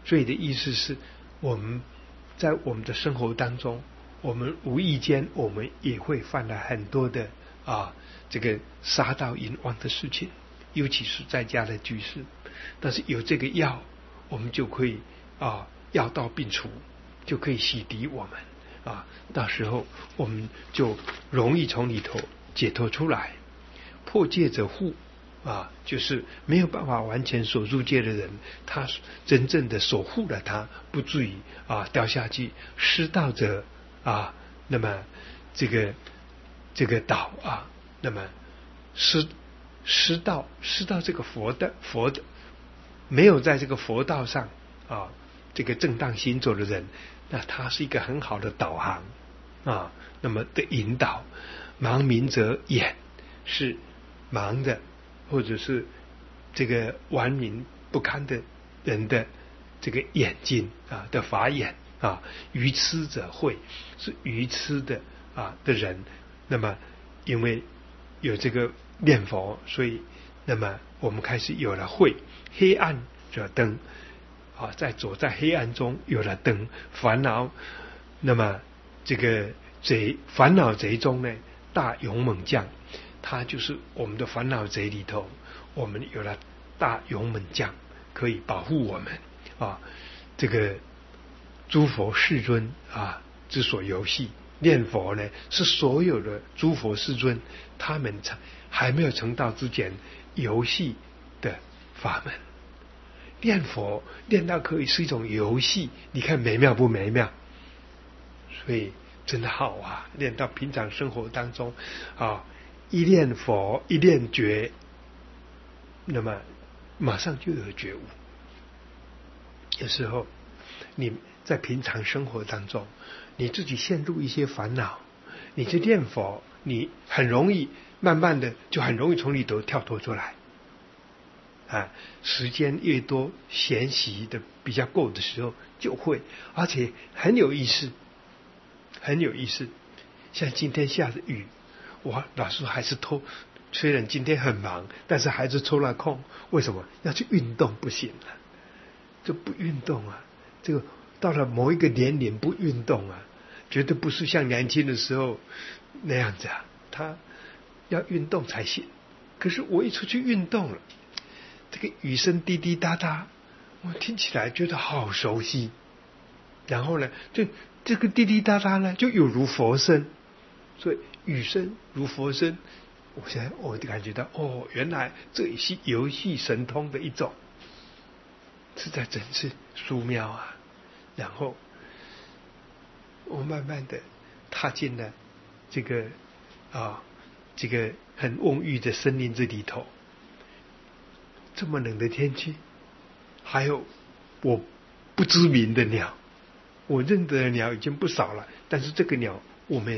所以的意思是，我们在我们的生活当中，我们无意间我们也会犯了很多的这个杀盗淫妄的事情，尤其是在家的居士。但是有这个药，我们就可以药到病除，就可以洗涤我们到时候我们就容易从里头解脱出来。破戒者护就是没有办法完全守住戒的人，他真正的守护了他，不至于掉下去。失道者那么这个道那么失道这个佛的没有在这个佛道上这个正当行走的人，那他是一个很好的导航那么的引导。盲冥者眼，是盲的或者是这个顽冥不堪的人的这个眼睛的法眼愚痴者慧，是愚痴的的人。那么因为有这个念佛，所以那么我们开始有了慧。黑暗者灯走在黑暗中有了灯。烦恼，那么这个烦恼贼中呢，大勇猛将，它就是我们的烦恼贼里头，我们有了大勇猛将可以保护我们这个诸佛世尊之所游戏。念佛呢，是所有的诸佛世尊他们还没有成道之前游戏的法门。念佛念到可以是一种游戏，你看美妙不美妙？所以真的好念到平常生活当中一念佛一念觉，那么马上就有觉悟。有时候你在平常生活当中，你自己陷入一些烦恼，你去念佛，你很容易慢慢的就很容易从里头跳脱出来时间越多，闲习的比较够的时候就会，而且很有意思，很有意思。像今天下的雨，我老师还是虽然今天很忙，但是还是抽了空。为什么要去运动？不行了，就不运动这个到了某一个年龄不运动绝对不是像年轻的时候那样子他要运动才行。可是我一出去运动了，这个雨声滴滴答答，我听起来觉得好熟悉。然后呢，就这个滴滴答答呢，就有如佛声。所以雨声如佛声，我就感觉到原来这也是游戏神通的一种，实在真是殊妙然后我慢慢的踏进了这个很蓊郁的森林这里头。这么冷的天气，还有我不知名的鸟，我认得的鸟已经不少了，但是这个鸟我没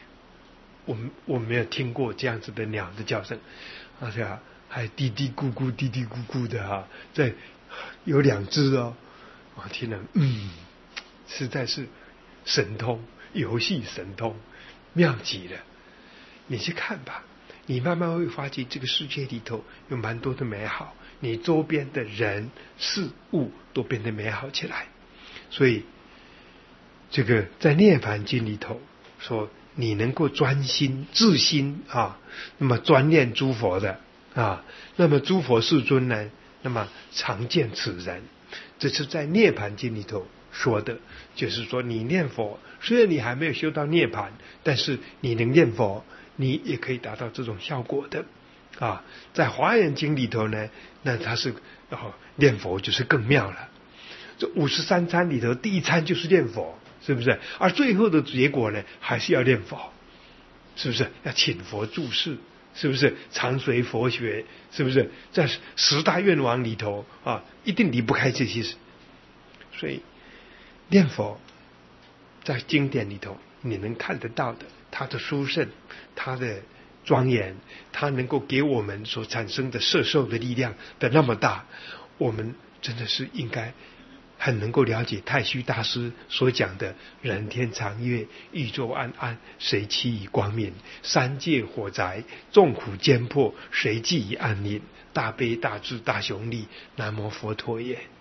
有听过这样子的鸟的叫声，而且还嘀嘀咕咕嘀嘀咕咕的在有2只我听了实在是神通，游戏神通，妙极了。你去看吧，你慢慢会发现这个世界里头有蛮多的美好，你周边的人事物都变得美好起来。所以这个在涅槃经里头说，你能够专心自心那么专念诸佛的那么诸佛世尊呢，那么常见此人。这是在涅槃经里头说的，就是说你念佛，虽然你还没有修到涅槃，但是你能念佛，你也可以达到这种效果的在华严经里头呢，那它是念佛就是更妙了。这53参里头第一参就是念佛，是不是？而最后的结果呢，还是要念佛，是不是？要请佛注释，是不是？常随佛学，是不是？在10大愿望里头一定离不开这些事。所以念佛在经典里头你能看得到的，它的殊胜，它的庄严，它能够给我们所产生的摄受的力量的那么大，我们真的是应该很能够了解太虚大师所讲的人天长月，宇宙暗暗，谁期以光明？三界火灾，众苦艰迫，谁济以安宁？大悲大智大雄力，南无佛陀也。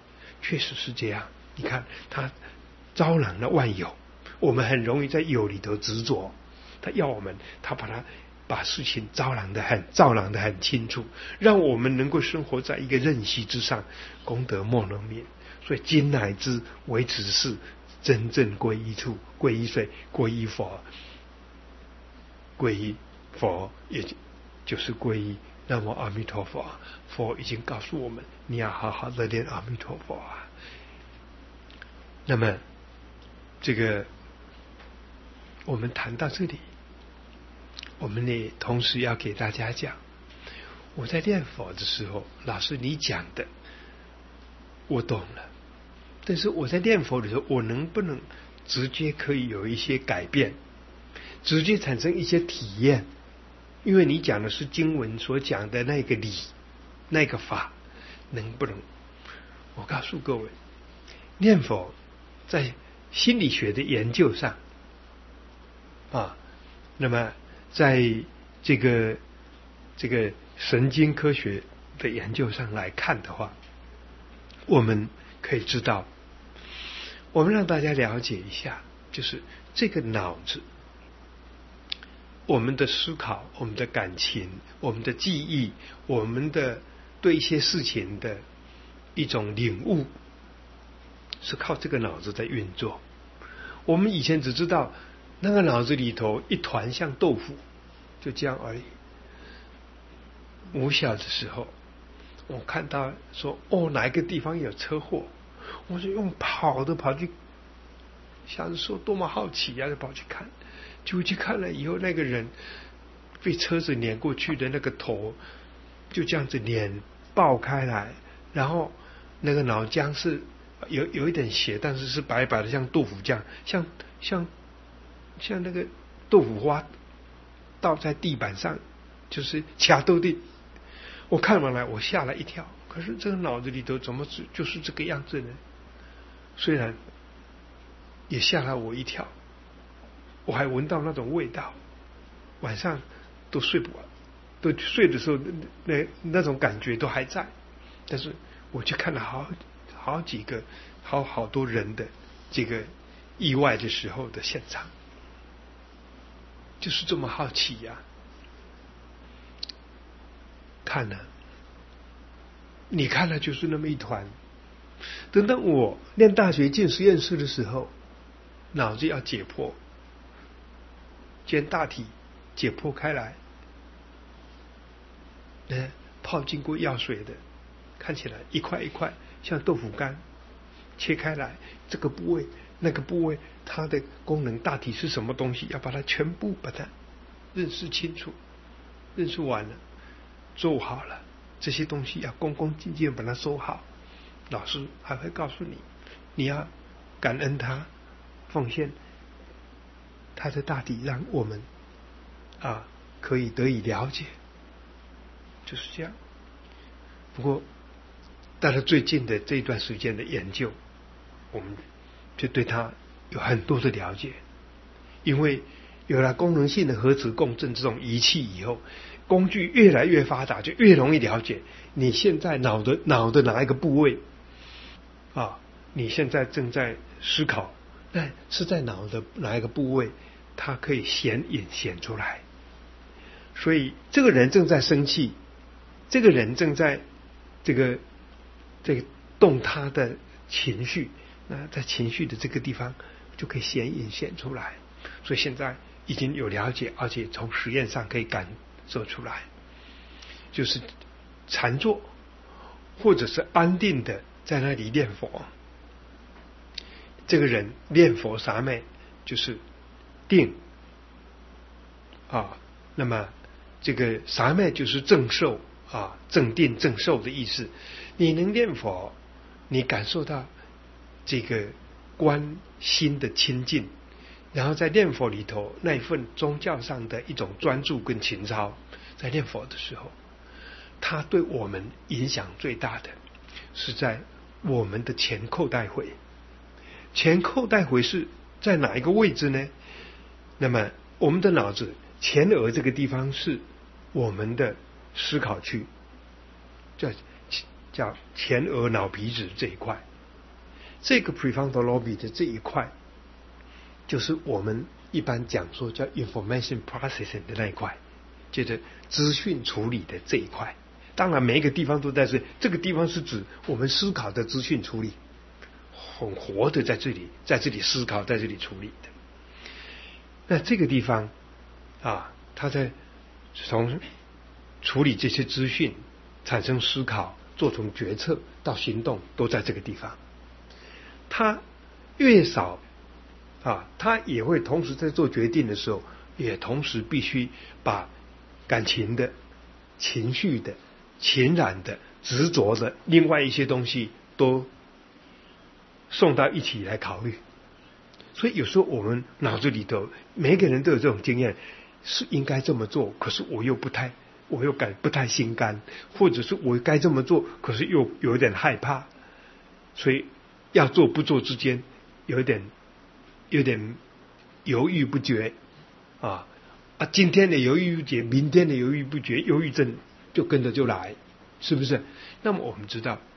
确实是这样。你看，他招揽了万有，我们很容易在有里头执着。他要我们，他把事情招揽得很清楚，让我们能够生活在一个认识之上，功德莫能免。所以今乃之为此事，真正归一处，归一谁？归一佛。皈依佛，也就是皈依南无阿弥陀佛。佛已经告诉我们，你要好好的念阿弥陀佛啊。那么，这个我们谈到这里，我们呢同时要给大家讲，我在念佛的时候，老师你讲的我懂了，但是我在念佛的时候，我能不能直接可以有一些改变？直接产生一些体验，因为你讲的是经文所讲的那个理、那个法，能不能？我告诉各位，念佛在心理学的研究上那么在这个神经科学的研究上来看的话，我们可以知道，我们让大家了解一下，就是这个脑子。我们的思考，我们的感情，我们的记忆，我们的对一些事情的一种领悟，是靠这个脑子在运作。我们以前只知道那个脑子里头一团像豆腐，就这样而已。我小的时候，我看到说哪一个地方有车祸，我就用跑去，小的时候多么好奇啊，就跑去看。就去看了以后，那个人被车子碾过去的那个头就这样子碾爆开来，然后那个脑浆是有一点血，但是是白白的，像豆腐浆，像那个豆腐花倒在地板上，就是卡豆地。我看完来，我吓了一跳。可是这个脑子里头怎么就是这个样子呢？虽然也吓了我一跳。我还闻到那种味道，晚上都睡不完，都睡的时候那种感觉都还在。但是我去看了好几个好多人的这个意外的时候的现场，就是这么好奇呀。看了，你看了就是那么一团。等到我念大学进实验室的时候，脑子要解剖。将大体解剖开来，泡经过药水的，看起来一块一块像豆腐干，切开来，这个部位那个部位，它的功能大体是什么东西，要把它全部把它认识清楚，认识完了，做好了，这些东西要恭恭敬敬把它收好。老师还会告诉你，你要感恩他，奉献他的大体，让我们可以得以了解，就是这样。不过到了最近的这一段时间的研究，我们就对它有很多的了解，因为有了功能性的核磁共振这种仪器以后，工具越来越发达，就越容易了解你现在脑的哪一个部位你现在正在思考，那是在脑的哪一个部位，它可以显出来。所以这个人正在生气，这个人正在这个动他的情绪，那在情绪的这个地方就可以显出来。所以现在已经有了解，而且从实验上可以感受出来，就是禅坐或者是安定的在那里念佛，这个人念佛三昧就是定那么这个三昧就是正受正定正受的意思。你能念佛，你感受到这个观心的清净，然后在念佛里头那一份宗教上的一种专注跟情操，在念佛的时候，它对我们影响最大的是在我们的前扣带回。前扣带回是在哪一个位置呢？那么我们的脑子前额这个地方是我们的思考区，叫前额脑皮质这一块这个 prefrontal lobe 的这一块，就是我们一般讲说叫 information processing 的那一块，就是资讯处理的这一块。当然每一个地方都在这个地方是指我们思考的资讯处理，很活的在这里思考，在这里处理的。那这个地方啊，它在从处理这些资讯、产生思考、做成决策到行动，都在这个地方。它越少啊，它也会同时在做决定的时候，也同时必须把感情的、情绪的、情感的、执着的另外一些东西都送到一起来考虑。所以有时候我们脑子里头，每个人都有这种经验，是应该这么做，可是我又不太心甘，或者是我该这么做，可是又有一点害怕，所以要做不做之间有点犹豫不决啊！今天的犹豫不决，明天的犹豫不决，忧郁症就跟着就来，是不是？那么我们知道，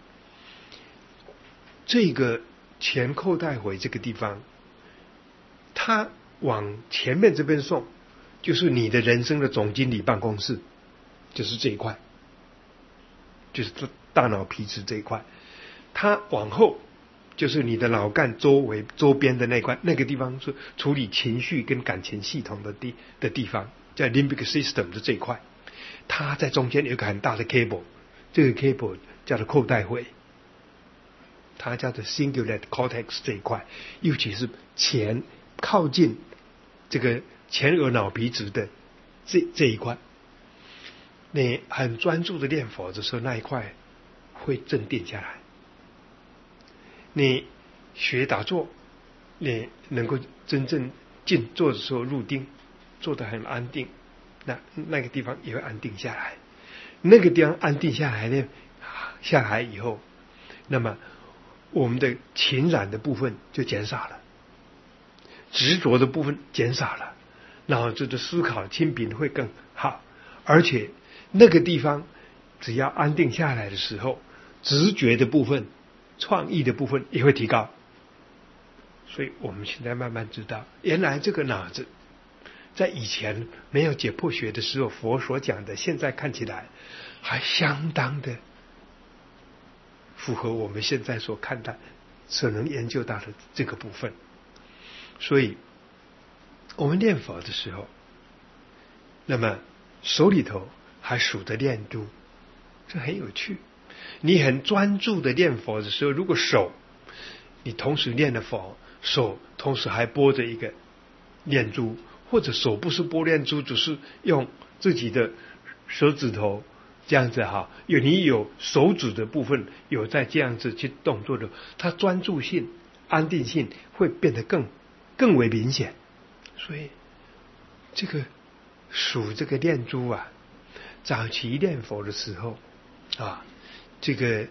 这个前扣带回这个地方，它往前面这边送，就是你的人生的总经理办公室，就是这一块，就是大脑皮质这一块。它往后就是你的脑干周边的那块，那个地方是处理情绪跟感情系统的地方，叫 limbic system 的这一块。它在中间有一个很大的 cable， 这个 cable 叫做扣带回，它叫做 cingulate cortex 这一块，尤其是靠近这个前额脑皮质的这一块。你很专注的念佛的时候，那一块会镇定下来。你学打坐，你能够真正静坐的时候入定，坐得很安定，那个地方也会安定下来。那个地方安定下来呢，下来以后，那么我们的情感的部分就减少了，执着的部分减少了，然后这个思考清平会更好。而且那个地方只要安定下来的时候，直觉的部分、创意的部分也会提高。所以我们现在慢慢知道，原来这个脑子在以前没有解剖学的时候，佛所讲的，现在看起来还相当的符合我们现在所看到、所能研究到的这个部分。所以我们念佛的时候，那么手里头还数着念珠，这很有趣。你很专注的念佛的时候，如果手你同时念了佛，手同时还拨着一个念珠，或者手不是拨念珠，只是用自己的手指头这样子哈，你有手指的部分有在这样子去动作的，它专注性、安定性会变得更为明显。所以这个数这个念珠啊，早期念佛的时候啊，这个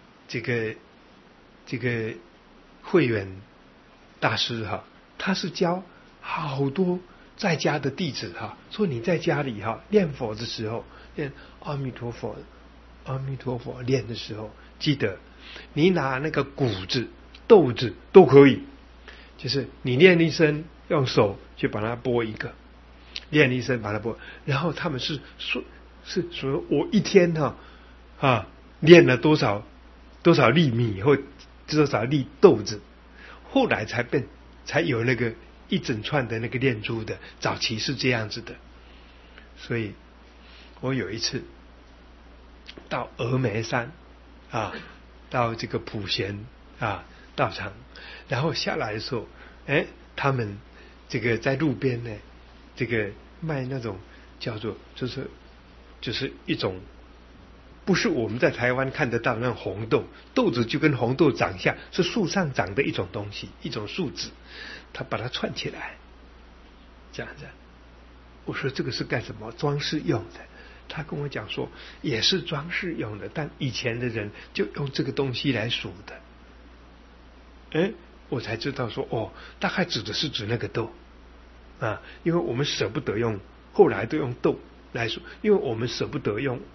慧远大师哈，他是教好多在家的弟子哈，说你在家里哈念佛的时候，念阿弥陀佛，阿弥陀佛念的时候，记得你拿那个谷子、豆子都可以，就是你念一声，用手去把它拨一个，念一声把它拨，然后他们是说我一天念了多少粒米或多少粒豆子，后来才有那个一整串的那个念珠的，早期是这样子的。所以我有一次到峨眉山到这个普贤道场，然后下来的时候，他们这个在路边呢，这个卖那种叫做就是一种不是我们在台湾看得到那种红豆子，就跟红豆长相，是树上长的一种东西，一种树脂，他把它串起来这样子。我说这个是干什么？装饰用的。他跟我讲说也是装饰用的，但以前的人就用这个东西来数的。我才知道说大概指的是指那个豆因为我们舍不得用，后来都用豆来数，因为我们舍不得用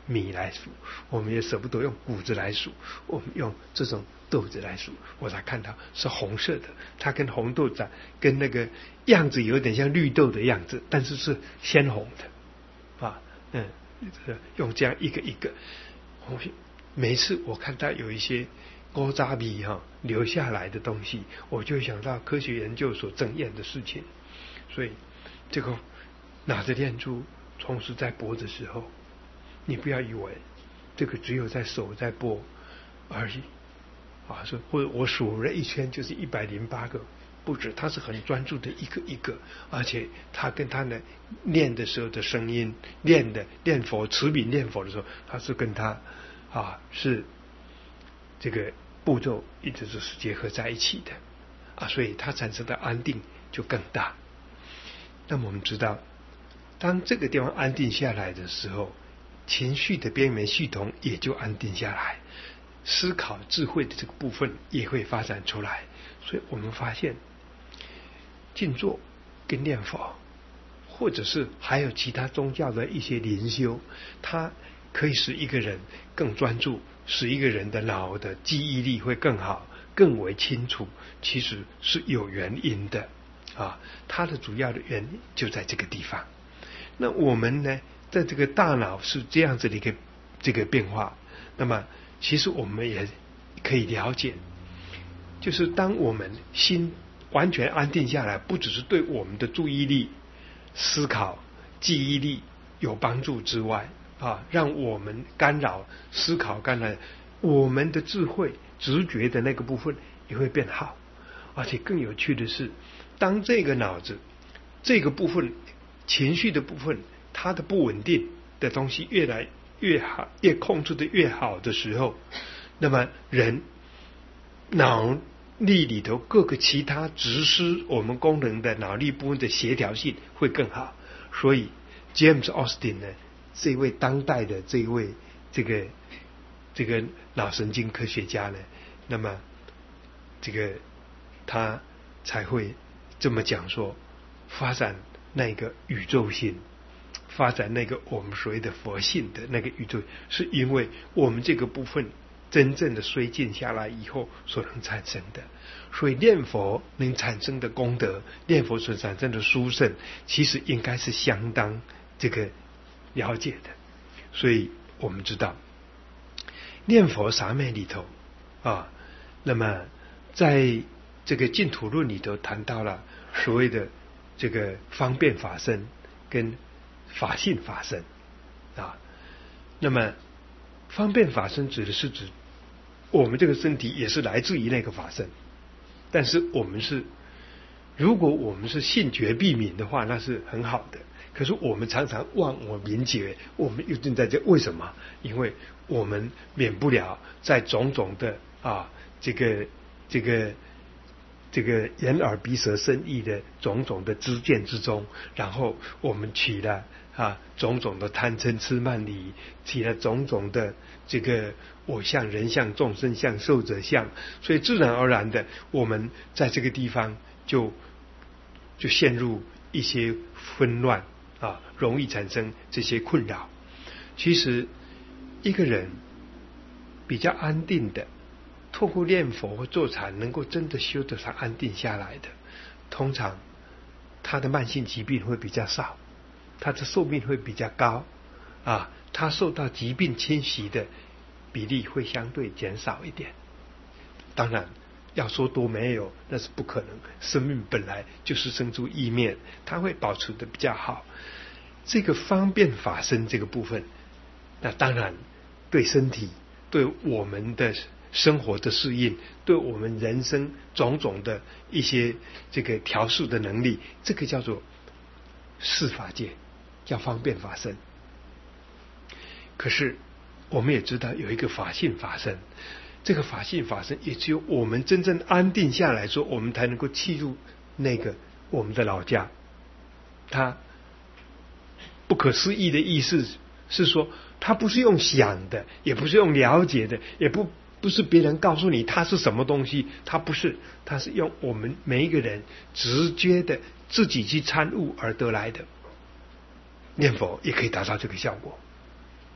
米来数，我们也舍不得用谷子来数，我们用这种豆子来数。我才看到是红色的，它跟红豆子跟那个样子有点像绿豆的样子，但是是鲜红的啊，用这样一个一个。每次我看到有一些古早味留下来的东西，我就想到科学研究所争验的事情。所以这个拿着念珠同时在拨的时候，你不要以为这个只有在手在拨而已啊！说或者我数了一圈就是108个，不止，他是很专注的一个一个，而且他跟他的念的时候的声音，念佛持笔念佛的时候，他是跟他是这个步骤一直是结合在一起的啊，所以它产生的安定就更大。那么我们知道，当这个地方安定下来的时候，情绪的边缘系统也就安定下来，思考智慧的这个部分也会发展出来。所以我们发现静坐跟念佛，或者是还有其他宗教的一些灵修，它可以使一个人更专注，使一个人的脑的记忆力会更好，更为清楚，其实是有原因的啊。它的主要的原因就在这个地方。那我们呢，在这个大脑是这样子的一个这个变化，那么其实我们也可以了解，就是当我们心完全安定下来，不只是对我们的注意力、思考、记忆力有帮助之外让我们干扰思考，干扰我们的智慧、直觉的那个部分也会变好。而且更有趣的是，当这个脑子这个部分情绪的部分，它的不稳定的东西越来越好，越控制的越好的时候，那么人脑力里头各个其他指使我们功能的脑力部分的协调性会更好。所以 James Austin 呢，这位当代的这位这个脑神经科学家呢，那么这个他才会这么讲说，发展那个宇宙性，发展那个我们所谓的佛性的那个宇宙，是因为我们这个部分真正的衰尽下来以后所能产生的。所以念佛能产生的功德，念佛所产生的殊胜，其实应该是相当这个了解的。所以我们知道念佛三昧里头那么在这个净土论里头谈到了所谓的这个方便法身跟法性法身那么方便法身指的是指我们这个身体也是来自于那个法身，但是如果我们是信觉必泯的话，那是很好的。可是我们常常忘我明觉，我们又正在这，为什么？因为我们免不了在种种的这个眼耳鼻舌身意的种种的知见之中，然后我们起了种种的贪嗔痴慢疑，起了种种的这个我相、人相、众生相、寿者相，所以自然而然的，我们在这个地方就陷入一些纷乱容易产生这些困扰。其实一个人比较安定的，透过念佛或坐禅能够真的修得上安定下来的，通常他的慢性疾病会比较少，他的寿命会比较高他受到疾病侵袭的比例会相对减少一点。当然要说多没有那是不可能，生命本来就是生出意念，它会保持的比较好。这个方便法身这个部分，那当然对身体，对我们的生活的适应，对我们人生种种的一些这个调适的能力，这个叫做四法界，叫方便法身。可是我们也知道有一个法性法身，这个法性法身也只有我们真正安定下来说，我们才能够契入那个我们的老家。它不可思议的意思是说，它不是用想的，也不是用了解的，也不是别人告诉你它是什么东西，它不是，它是用我们每一个人直接的自己去参悟而得来的。念佛也可以达到这个效果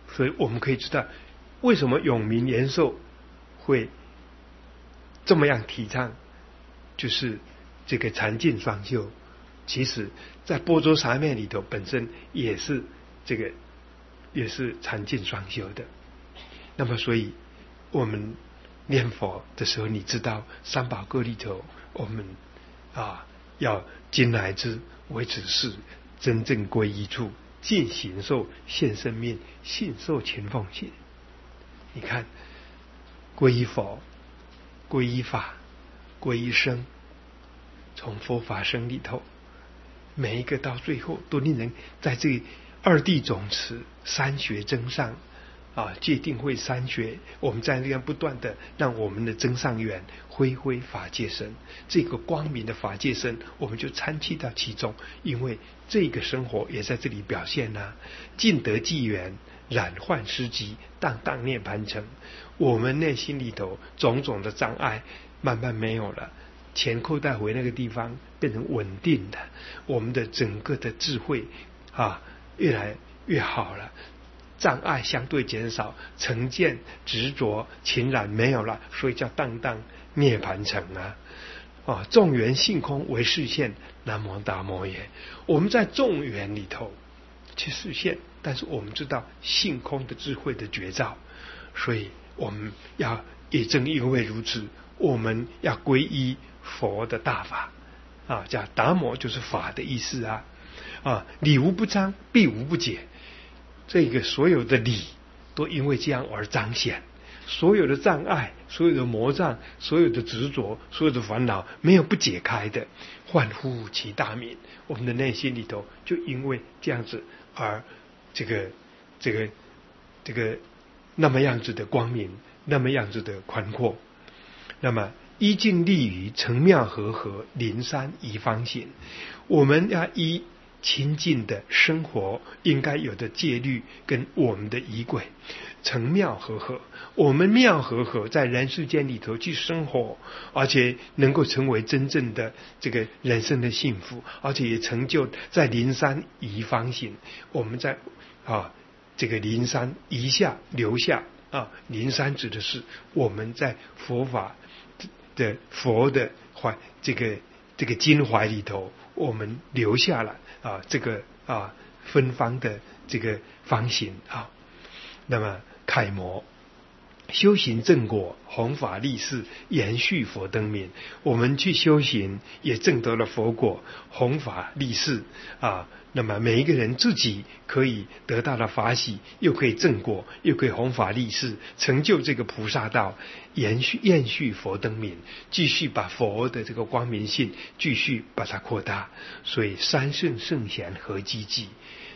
所以我们可以知道，为什么永明延寿会这么样提倡，就是这个禅净双修。其实在般若沙面里头本身也是禅净双修的。那么所以我们念佛的时候，你知道三宝歌里头我们要今来之为此事，真正归一处，尽形寿现生命，信受勤奉行。你看皈依佛、皈依法、皈依僧，从佛法僧里头每一个到最后都令人在这二谛总持三学增上戒定慧三学，我们在这样不断的让我们的增上缘恢恢法界身，这个光明的法界身我们就参气到其中，因为这个生活也在这里表现尽得纪元，染患失疾，当当涅槃成。我们内心里头种种的障碍慢慢没有了，钱扣带回那个地方变成稳定的，我们的整个的智慧越来越好了，障碍相对减少，成见执着情染没有了，所以叫当当涅槃成众缘性空为示现，南无大摩耶。我们在众缘里头去示现，但是我们知道性空的智慧的觉照，所以我们也正因为如此，我们要皈依佛的大法叫达摩，就是法的意思理无不彰，弊无不解。这个所有的理都因为这样而彰显，所有的障碍，所有的魔障，所有的执着，所有的烦恼，没有不解开的。幻乎其大名，我们的内心里头就因为这样子而这个那么样子的光明，那么样子的宽阔。那么依境立于成妙和合，灵山宜方行。我们要依清净的生活应该有的戒律跟我们的仪轨，成妙和合。我们妙和合在人世间里头去生活，而且能够成为真正的这个人生的幸福，而且也成就在灵山宜方行。我们在这个灵山宜下留下灵山指的是我们在佛法的佛的这个经怀里头，我们留下了这个芬芳的这个方行那么楷模修行正果，弘法立世，延续佛灯明。我们去修行也证得了佛果，弘法立世那么每一个人自己可以得到了法喜，又可以正果，又可以弘法立世，成就这个菩萨道，延续佛灯明，继续把佛的这个光明性继续把它扩大。所以三圣圣贤合济济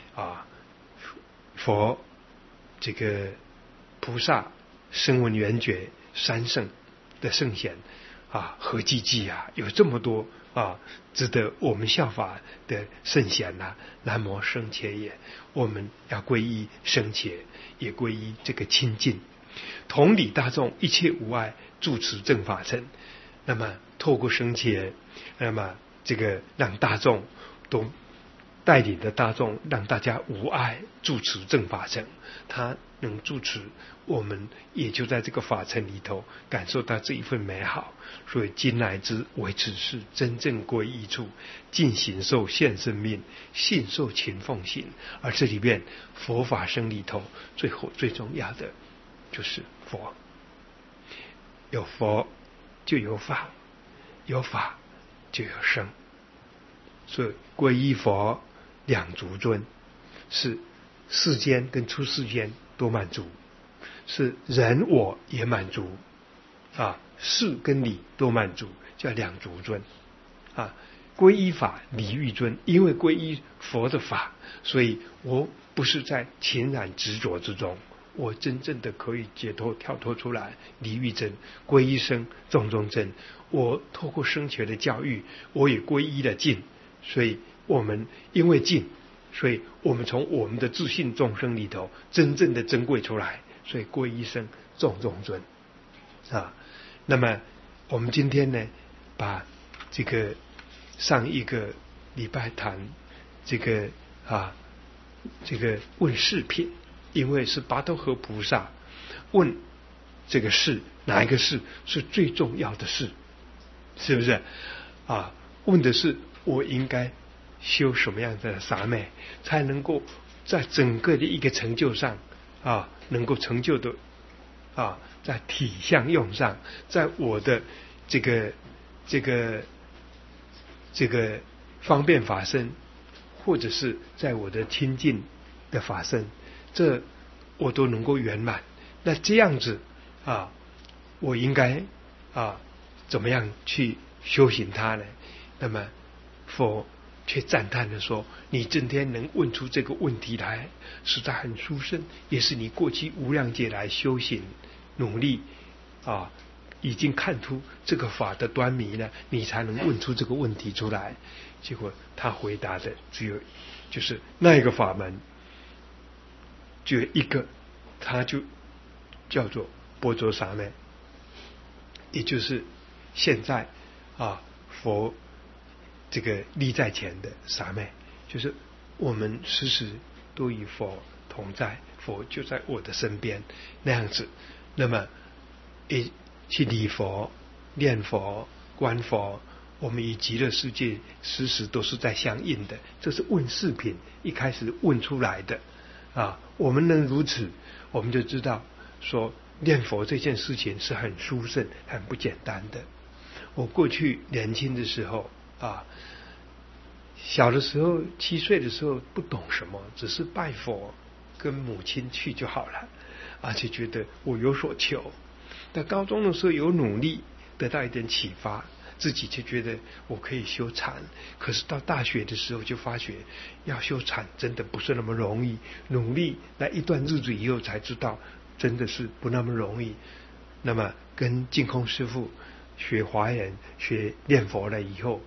佛这个菩萨声闻缘觉三圣的圣贤合济济有这么多值得我们效法的圣贤南无僧伽也。我们要皈依僧伽，也皈依这个清净，同理大众一切无碍，住持正法乘。那么透过僧伽，那么这个让大众都带领的大众，让大家无碍住持正法乘，他能住持，我们也就在这个法尘里头感受到这一份美好。所以今来之为此事，真正归一处，尽形寿现生命，信受勤奉行。而这里边佛法僧里头，最后最重要的就是佛，有佛就有法，有法就有僧。所以皈依佛两足尊，是世间跟出世间都满足，是人我也满足事跟理都满足，叫两足尊皈依法理欲尊，因为皈依佛的法，所以我不是在情染执着之中，我真正的可以解脱跳脱出来，离欲真，皈依僧众中真。我透过僧伽的教育，我也皈依了净，所以我们因为净，所以我们从我们的自信众生里头真正的珍贵出来，所以皈依僧众中尊那么我们今天呢，把这个上一个礼拜谈这个问世品因为是巴多河菩萨问这个事，哪一个事是最重要的事，是不是啊？问的是我应该修什么样的萨美，才能够在整个的一个成就上啊，能够成就的啊，在体相用上，在我的这个方便法身，或者是在我的亲近的法身，这我都能够圆满。那这样子啊，我应该啊怎么样去修行它呢？那么佛却赞叹的说：“你今天能问出这个问题来，实在很殊胜，也是你过去无量劫来修行努力啊，已经看出这个法的端倪了，你才能问出这个问题出来。”结果他回答的只有就是那一个法门，就一个，他就叫做般若萨美，也就是现在啊佛这个立在前的萨美，就是我们时时都与佛同在，佛就在我的身边那样子。那么去礼佛、念佛、观佛，我们与极乐世界时时都是在相应的。这是问世品一开始问出来的啊。我们能如此，我们就知道说念佛这件事情是很殊胜、很不简单的。我过去年轻的时候啊，小的时候7岁的时候不懂什么，只是拜佛跟母亲去就好了，而且觉得我有所求。但高中的时候有努力，得到一点启发，自己就觉得我可以修禅。可是到大学的时候就发觉要修禅真的不是那么容易，努力那一段日子以后才知道真的是不那么容易。那么跟净空师父学华严、学念佛了以后，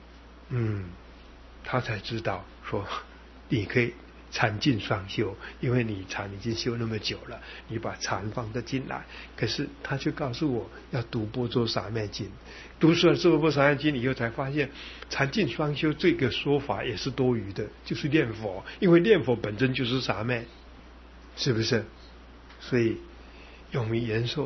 他才知道说你可以禅净双修，因为你禅已经修那么久了，你把禅放得进来。可是他却告诉我要读般若萨妹经，读了般若萨妹经以后才发现禅净双修这个说法也是多余的，就是念佛，因为念佛本身就是萨妹，是不是？所以永明延寿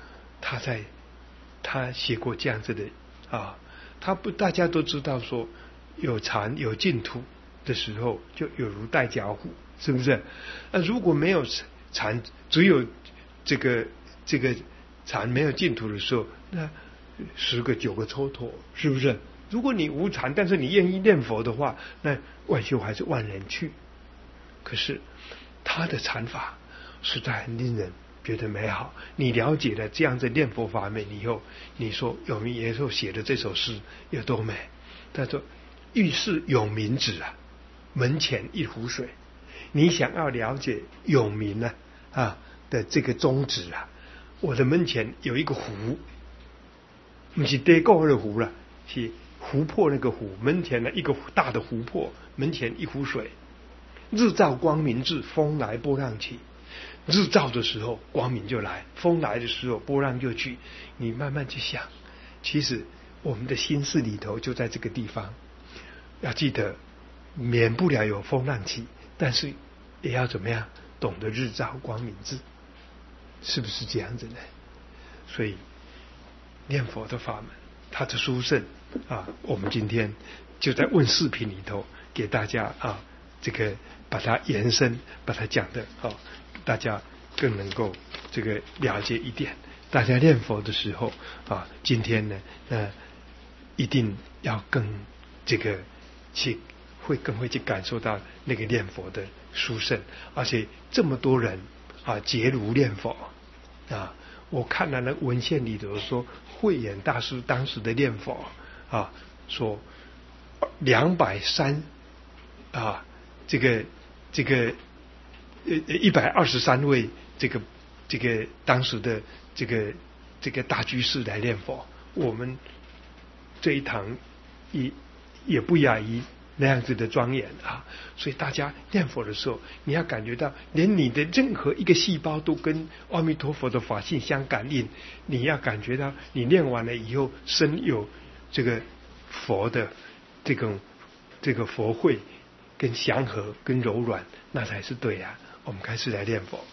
他写过这样子的啊，大家都知道说有禅有净土的时候就有如带脚虎，是不是？那如果没有禅，只有这个禅没有净土的时候，那10个9个蹉跎，是不是？如果你无禅，但是你愿意念佛的话，那万修还是万人去。可是他的禅法实在很令人觉得美好。你了解了这样的念佛法门以后，你说永明延寿写的这首诗有多美？他说：“遇事永明子啊，门前一壶水。”你想要了解永明的这个宗旨啊，我的门前有一个湖，不是地沟的湖了，是湖泊那个湖，门前的一个大的湖泊，门前一壶水。日照光明至，风来波浪起。日照的时候光明就来，风来的时候波浪就去。你慢慢去想，其实我们的心事里头就在这个地方。要记得免不了有风浪起，但是也要怎么样懂得日照光明至，是不是这样子呢？所以念佛的法门它的殊胜啊，我们今天就在问世品里头给大家这个把它延伸，把它讲的大家更能够这个了解一点。大家念佛的时候今天呢一定要更这个更会去感受到那个念佛的殊胜，而且这么多人结如念佛我看了那文献里头说，慧眼大师当时的念佛说203这个123位这个当时的这个大居士来念佛，我们这一堂也不亚于那样子的庄严所以大家念佛的时候，你要感觉到连你的任何一个细胞都跟阿弥陀佛的法性相感应，你要感觉到你念完了以后身有这个佛的这个佛慧跟祥和跟柔软，那才是对我们开始来念佛。